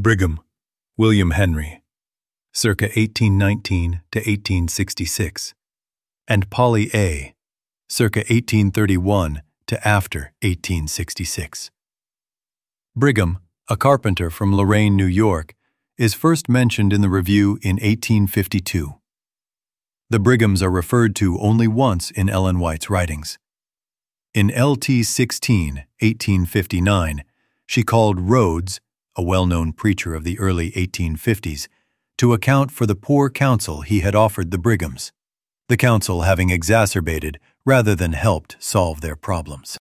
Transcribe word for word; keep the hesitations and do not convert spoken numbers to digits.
Brigham, William Henry, circa eighteen nineteen to eighteen sixty-six, and Polly A., circa eighteen thirty-one to after eighteen sixty-six. Brigham, a carpenter from Lorain, New York, is first mentioned in the review in eighteen fifty-two. The Brighams are referred to only once in Ellen White's writings. In L T sixteen, eighteen fifty-nine, she called Rhodes, a well-known preacher of the early eighteen fifties, to account for the poor counsel he had offered the Brighams, the counsel having exacerbated rather than helped solve their problems.